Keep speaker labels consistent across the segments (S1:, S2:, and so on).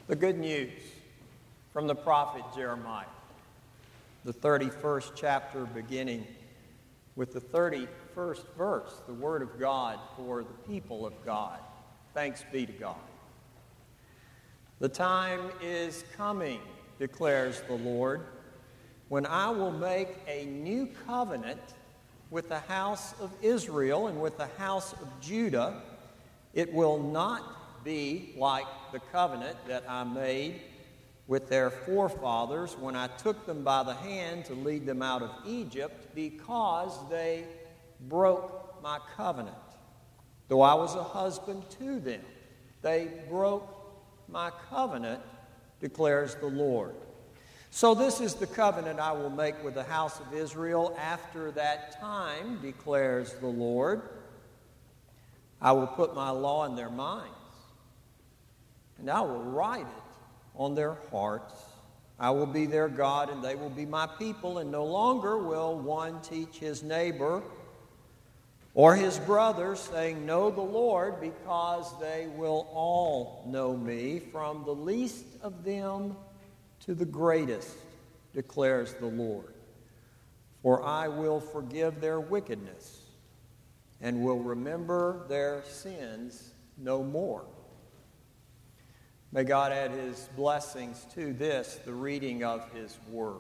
S1: The good news from the prophet Jeremiah, the 31st chapter, beginning with the 31st verse, the word of God for the people of God. Thanks be to God. The time is coming, declares the Lord, when I will make a new covenant with the house of Israel and with the house of Judah. It will not be like the covenant that I made with their forefathers when I took them by the hand to lead them out of Egypt, because they broke my covenant. Though I was a husband to them, they broke my covenant, declares the Lord. So this is the covenant I will make with the house of Israel after that time, declares the Lord. I will put my law in their minds, and I will write it on their hearts. I will be their God, and they will be my people, and no longer will one teach his neighbor or his brother, saying, know the Lord, because they will all know me, from the least of them to the greatest, declares the Lord. For I will forgive their wickedness and will remember their sins no more. May God add his blessings to this, the reading of his word.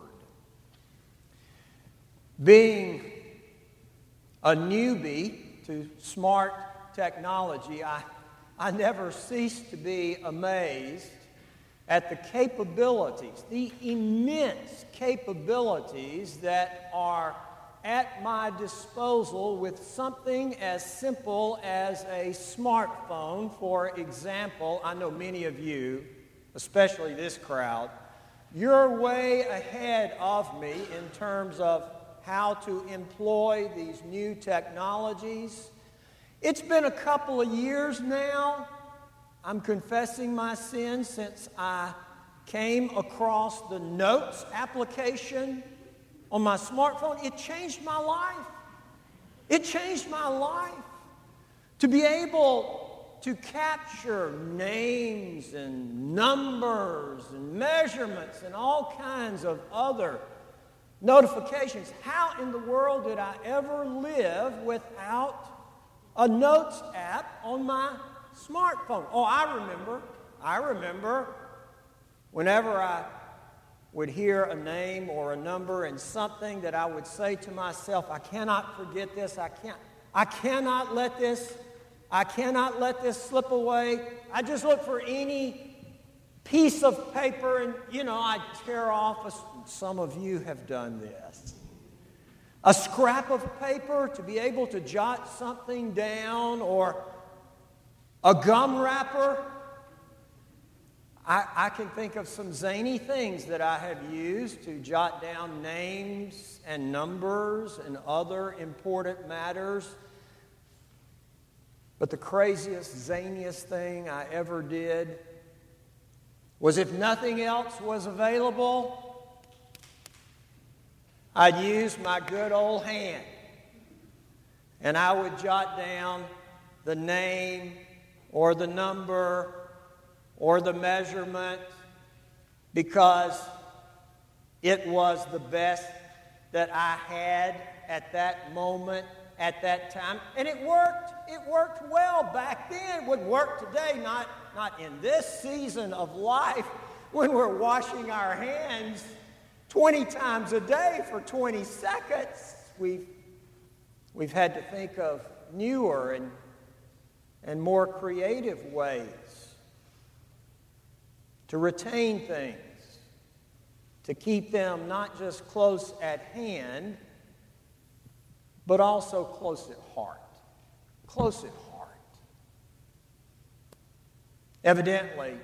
S1: Being a newbie to smart technology, I never cease to be amazed at the capabilities, the immense capabilities that are at my disposal with something as simple as a smartphone. For example, I know many of you, especially this crowd, you're way ahead of me in terms of how to employ these new technologies. It's been a couple of years now, I'm confessing my sins, since I came across the Notes application on my smartphone. It changed my life. It changed my life. To be able to capture names and numbers and measurements and all kinds of other notifications. How in the world did I ever live without a Notes app on my smartphone? Oh, I remember whenever I would hear a name or a number and something that I would say to myself, I cannot forget this, I cannot let this slip away. I just look for any piece of paper and, I'd tear off, some of you have done this, a scrap of paper to be able to jot something down, or a gum wrapper. I can think of some zany things that I have used to jot down names and numbers and other important matters. But the craziest, zaniest thing I ever did was, if nothing else was available, I'd use my good old hand, and I would jot down the name or the number or the measurement, because it was the best that I had at that moment, at that time. And it worked. It worked well back then. It would work today, not in this season of life when we're washing our hands 20 times a day for 20 seconds. We've had to think of newer and more creative ways to retain things, to keep them not just close at hand, but also close at heart. Close at heart. Evidently,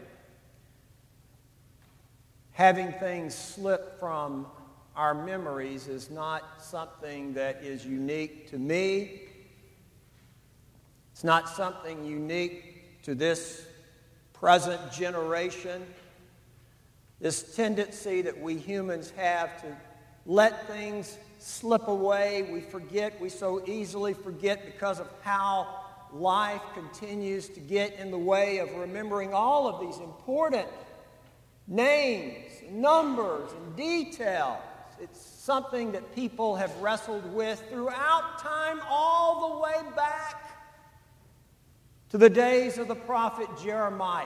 S1: having things slip from our memories is not something that is unique to me. It's not something unique to this present generation. This tendency that we humans have to let things slip away. We forget. We so easily forget because of how life continues to get in the way of remembering all of these important names, numbers, and details. It's something that people have wrestled with throughout time, all the way back to the days of the prophet Jeremiah.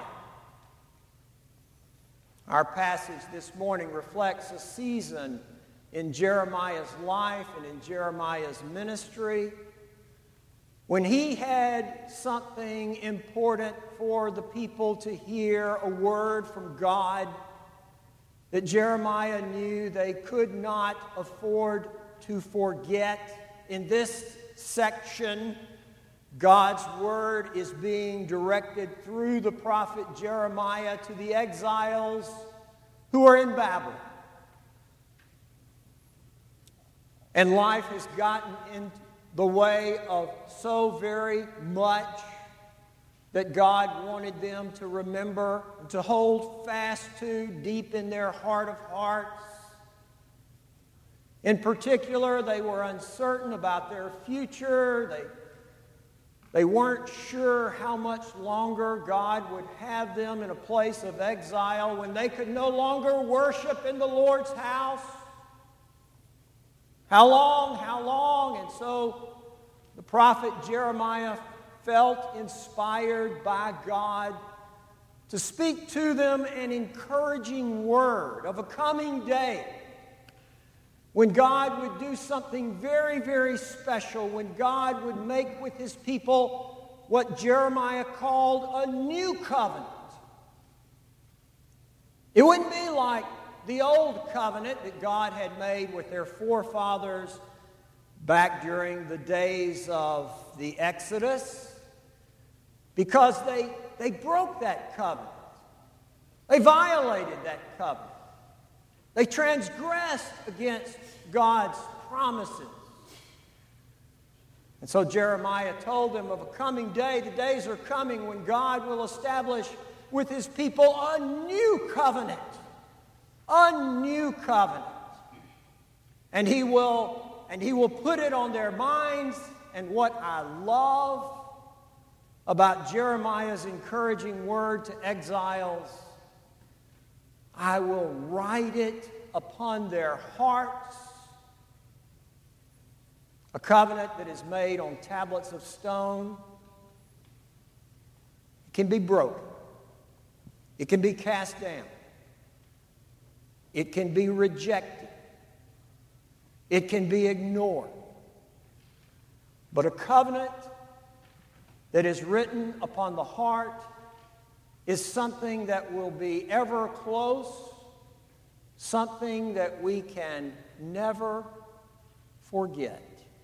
S1: Our passage this morning reflects a season in Jeremiah's life and in Jeremiah's ministry when he had something important for the people to hear, a word from God that Jeremiah knew they could not afford to forget. In this section, God's word is being directed through the prophet Jeremiah to the exiles who are in Babylon. And life has gotten in the way of so very much that God wanted them to remember, to hold fast to deep in their heart of hearts. In particular, they were uncertain about their future. They weren't sure how much longer God would have them in a place of exile when they could no longer worship in the Lord's house. How long? How long? And so the prophet Jeremiah felt inspired by God to speak to them an encouraging word of a coming day when God would do something very, very special, when God would make with his people what Jeremiah called a new covenant. It wouldn't be like the old covenant that God had made with their forefathers back during the days of the Exodus, because they broke that covenant. They violated that covenant. They transgressed against God's promises. And so Jeremiah told them of a coming day. The days are coming when God will establish with his people a new covenant. A new covenant. And he will put it on their minds. And what I love about Jeremiah's encouraging word to exiles, I will write it upon their hearts. A covenant that is made on tablets of stone. It can be broken. It can be cast down. It can be rejected. It can be ignored. But a covenant that is written upon the heart is something that will be ever close, something that we can never forget.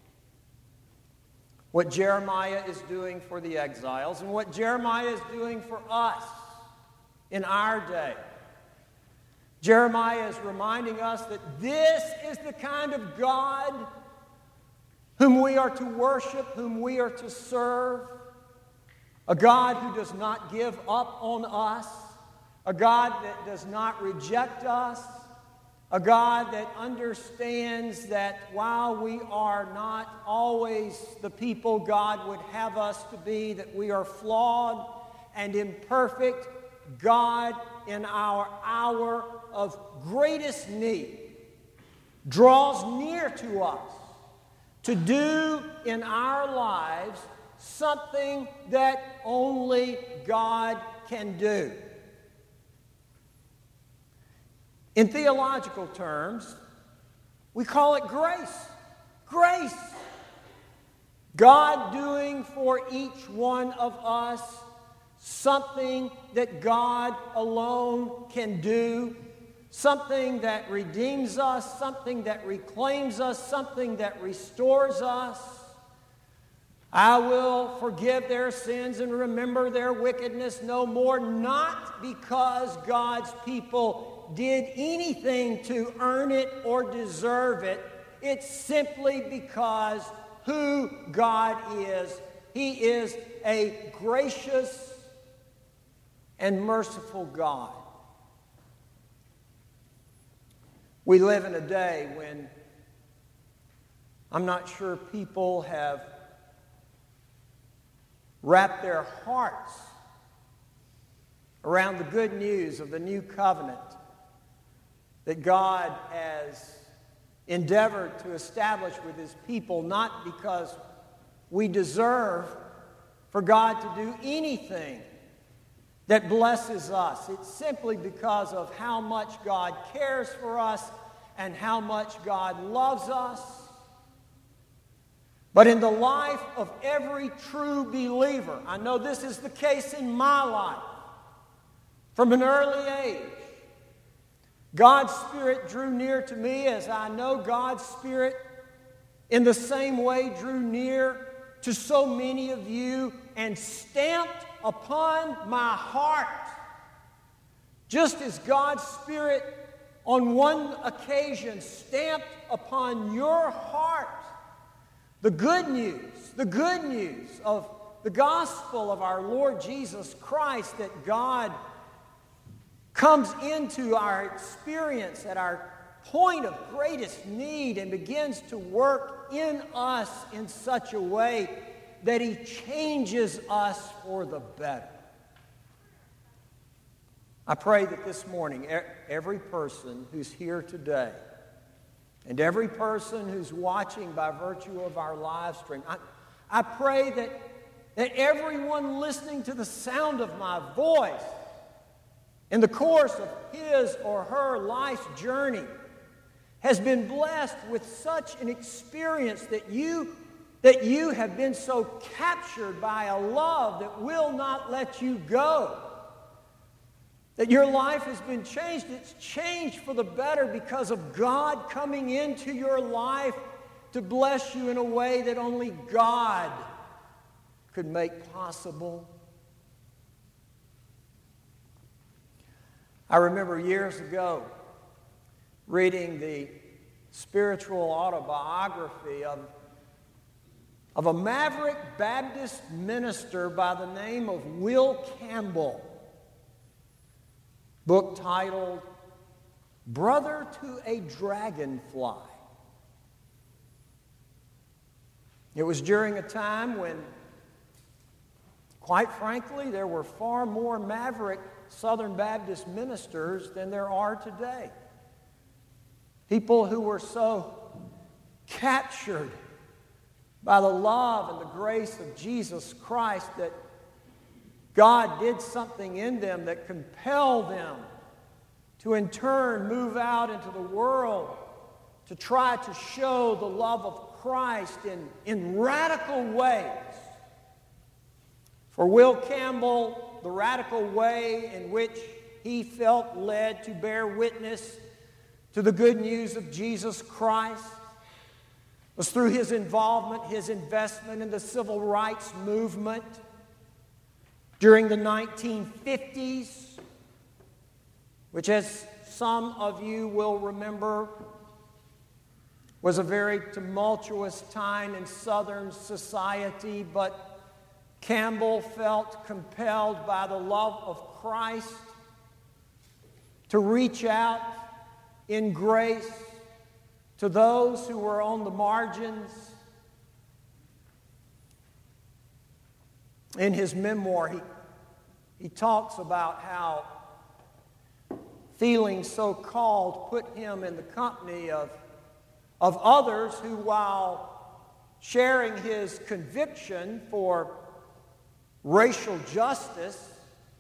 S1: What Jeremiah is doing for the exiles and what Jeremiah is doing for us in our day. Jeremiah is reminding us that this is the kind of God whom we are to worship, whom we are to serve. A God who does not give up on us. A God that does not reject us. A God that understands that while we are not always the people God would have us to be, that we are flawed and imperfect, God in our hour of greatest need draws near to us to do in our lives something that only God can do. In theological terms, we call it grace. Grace. God doing for each one of us something that God alone can do, something that redeems us, something that reclaims us, something that restores us. I will forgive their sins and remember their wickedness no more, not because God's people did anything to earn it or deserve it. It's simply because who God is. He is a gracious and merciful God. We live in a day when I'm not sure people have wrapped their hearts around the good news of the new covenant that God has endeavored to establish with His people, not because we deserve for God to do anything that blesses us. It's simply because of how much God cares for us and how much God loves us. But in the life of every true believer, I know this is the case in my life, from an early age, God's Spirit drew near to me as I know God's Spirit in the same way drew near to so many of you and stamped upon my heart, just as God's Spirit on one occasion stamped upon your heart the good news of the gospel of our Lord Jesus Christ, that God comes into our experience at our point of greatest need and begins to work in us in such a way that He changes us for the better. I pray that this morning, every person who's here today and every person who's watching by virtue of our live stream, I pray that everyone listening to the sound of my voice in the course of his or her life's journey has been blessed with such an experience that you have been so captured by a love that will not let you go. That your life has been changed. It's changed for the better because of God coming into your life to bless you in a way that only God could make possible. I remember years ago reading the spiritual autobiography of a maverick Baptist minister by the name of Will Campbell. Book titled, Brother to a Dragonfly. It was during a time when, quite frankly, there were far more maverick Southern Baptist ministers than there are today. People who were so captured by the love and the grace of Jesus Christ that God did something in them that compelled them to in turn move out into the world to try to show the love of Christ in radical ways. For Will Campbell, the radical way in which he felt led to bear witness to the good news of Jesus Christ was through his involvement, his investment in the civil rights movement during the 1950s, which, as some of you will remember, was a very tumultuous time in Southern society, but Campbell felt compelled by the love of Christ to reach out in grace to those who were on the margins. In his memoir, he talks about how feeling so called put him in the company of others who, while sharing his conviction for racial justice,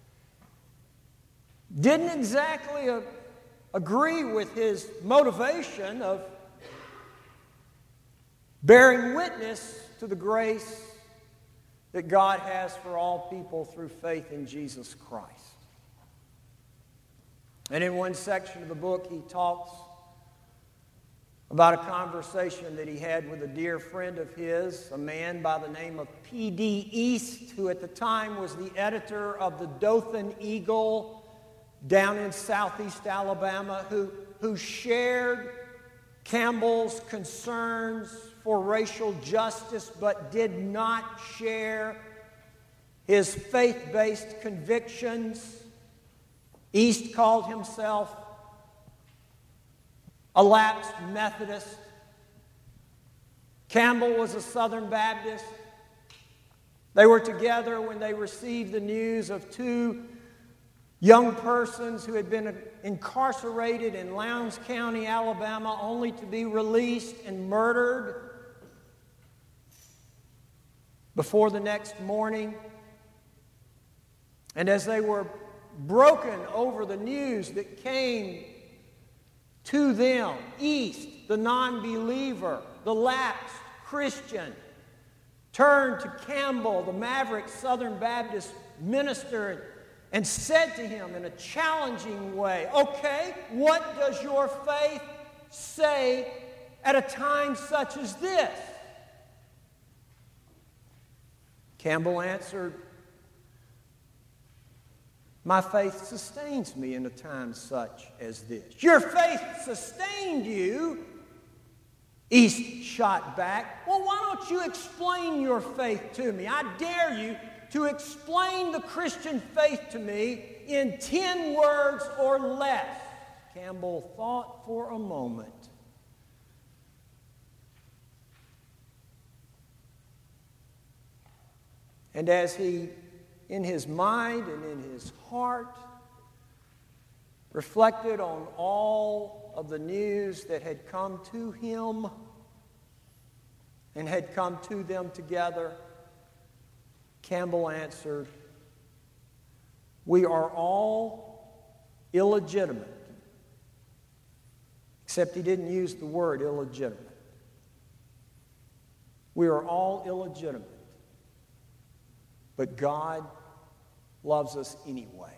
S1: didn't exactly agree with his motivation of bearing witness to the grace that God has for all people through faith in Jesus Christ. And in one section of the book, he talks about a conversation that he had with a dear friend of his, a man by the name of P.D. East, who at the time was the editor of the Dothan Eagle down in southeast Alabama, who shared Campbell's concerns for racial justice but did not share his faith-based convictions. East called himself a lapsed Methodist. Campbell was a Southern Baptist. They were together when they received the news of two young persons who had been incarcerated in Lowndes County, Alabama, only to be released and murdered before the next morning. And as they were broken over the news that came to them, east, the non-believer, the lapsed Christian, turned to Campbell, the maverick Southern Baptist minister, and said to him in a challenging way, "Okay, what does your faith say at a time such as this?" Campbell answered, "My faith sustains me in a time such as this." "Your faith sustained you?" East shot back. "Well, why don't you explain your faith to me? I dare you to explain the Christian faith to me in 10 words or less." Campbell thought for a moment. And as he, in his mind and in his heart, reflected on all of the news that had come to him and had come to them together, Campbell answered, "We are all illegitimate." Except he didn't use the word illegitimate. We are all illegitimate. But God loves us anyway.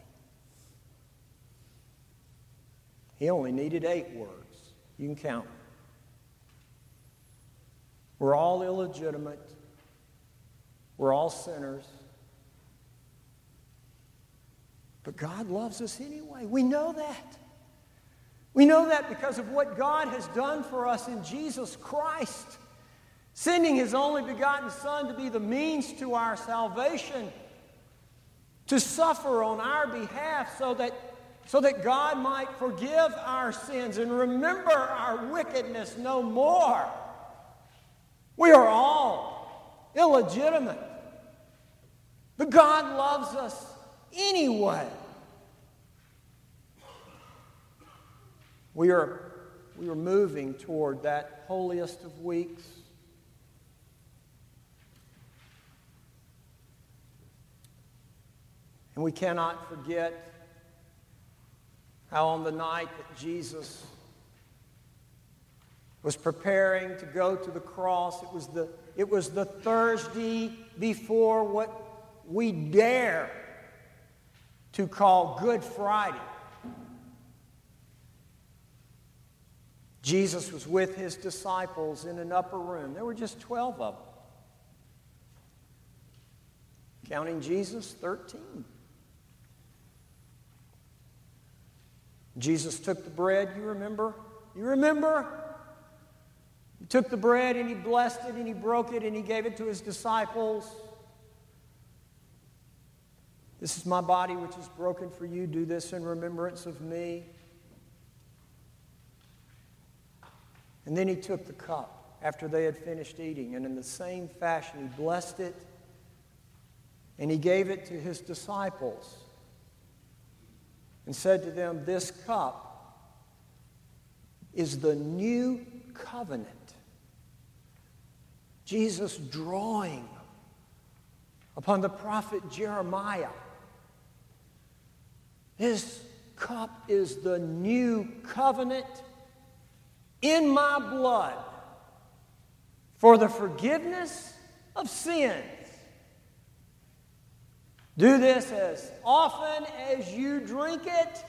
S1: He only needed 8 words. You can count them. We're all illegitimate. We're all sinners. But God loves us anyway. We know that. We know that because of what God has done for us in Jesus Christ, sending His only begotten Son to be the means to our salvation, to suffer on our behalf so that God might forgive our sins and remember our wickedness no more. We are all illegitimate, but God loves us anyway. We are moving toward that holiest of weeks. And we cannot forget how on the night that Jesus was preparing to go to the cross, it was the Thursday before what we dare to call Good Friday. Jesus was with His disciples in an upper room. There were just 12 of them. Counting Jesus, 13. Jesus took the bread, you remember? You remember? He took the bread and He blessed it and He broke it and He gave it to His disciples. "This is my body which is broken for you. Do this in remembrance of me." And then He took the cup after they had finished eating, and in the same fashion He blessed it and He gave it to His disciples and said to them, "This cup is the new covenant." Jesus drawing upon the prophet Jeremiah. This cup is the new covenant in my blood for the forgiveness of sins. Do this as often as you drink it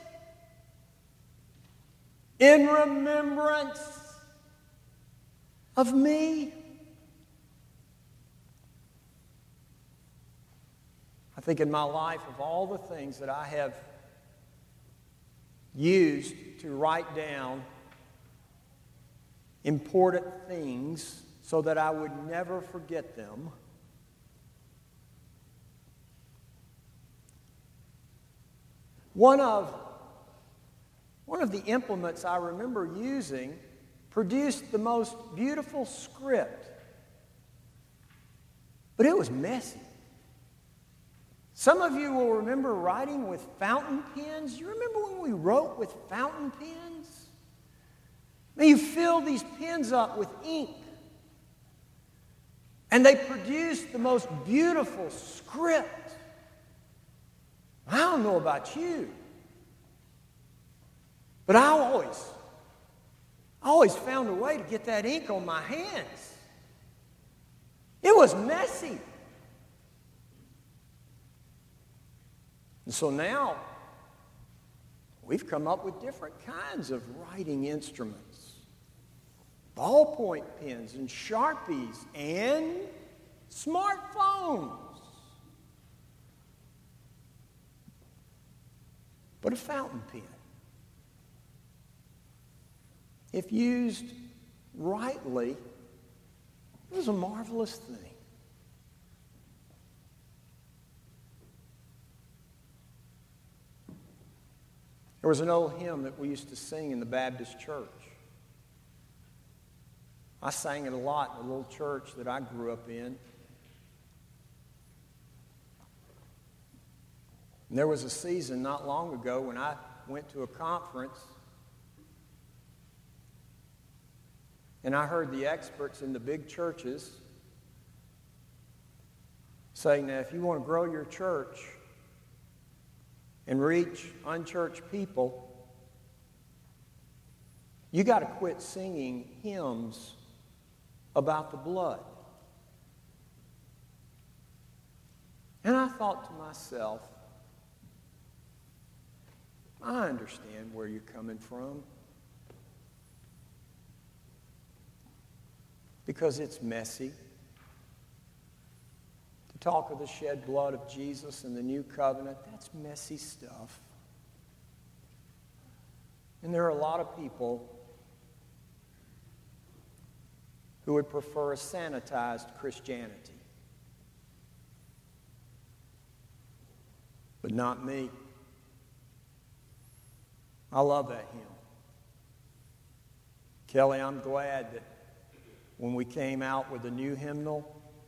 S1: in remembrance of me. I think in my life, of all the things that I have used to write down important things so that I would never forget them, one of the implements I remember using produced the most beautiful script, but it was messy. Some of you will remember writing with fountain pens. You remember when we wrote with fountain pens? Now you fill these pens up with ink, and they produce the most beautiful script. I don't know about you, but I always found a way to get that ink on my hands. It was messy. And so now, we've come up with different kinds of writing instruments. Ballpoint pens and Sharpies and smartphones. But a fountain pen, if used rightly, it was a marvelous thing. There was an old hymn that we used to sing in the Baptist church. I sang it a lot in the little church that I grew up in. And there was a season not long ago when I went to a conference and I heard the experts in the big churches saying that if you want to grow your church and reach unchurched people, you got to quit singing hymns about the blood. And I thought to myself, I understand where you're coming from. Because it's messy to talk of the shed blood of Jesus and the new covenant. That's messy stuff. And there are a lot of people who would prefer a sanitized Christianity. But not me. I love that hymn. Kelly, I'm glad that when we came out with a new hymnal,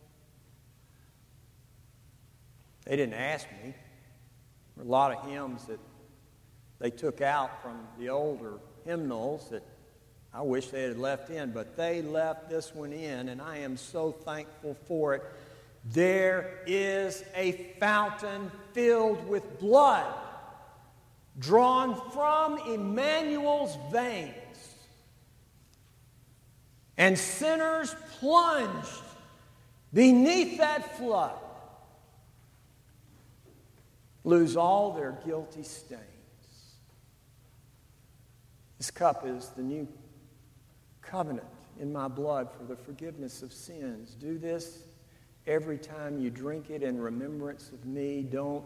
S1: they didn't ask me. There were a lot of hymns that they took out from the older hymnals that I wish they had left in, but they left this one in, and I am so thankful for it. There is a fountain filled with blood, drawn from Emmanuel's veins, and sinners plunged beneath that flood lose all their guilty stains. This cup is the new covenant in my blood for the forgiveness of sins. Do this every time you drink it in remembrance of me. Don't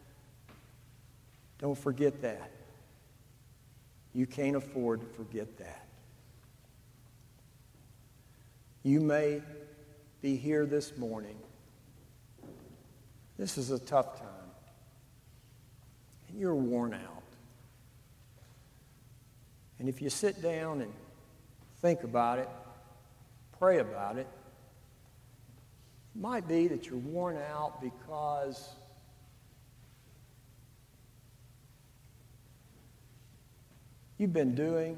S1: forget that. You can't afford to forget that. You may be here this morning. This is a tough time. And you're worn out. And if you sit down and think about it, pray about it, it might be that you're worn out because you've been doing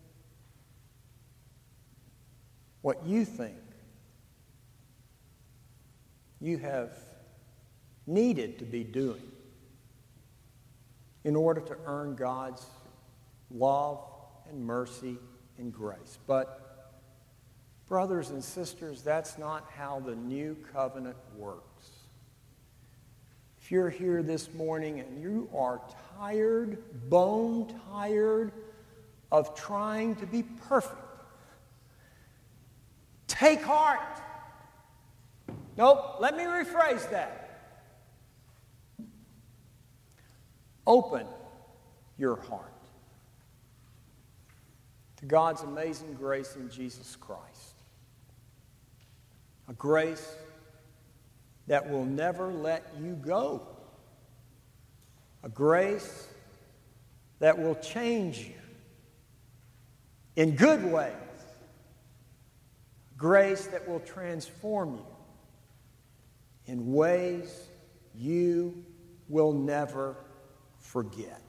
S1: what you think you have needed to be doing in order to earn God's love and mercy and grace. But, brothers and sisters, that's not how the new covenant works. If you're here this morning and you are tired, bone tired of trying to be perfect, take heart. Nope, let me rephrase that. Open your heart to God's amazing grace in Jesus Christ. A grace that will never let you go. A grace that will change you in good ways. Grace that will transform you in ways you will never forget.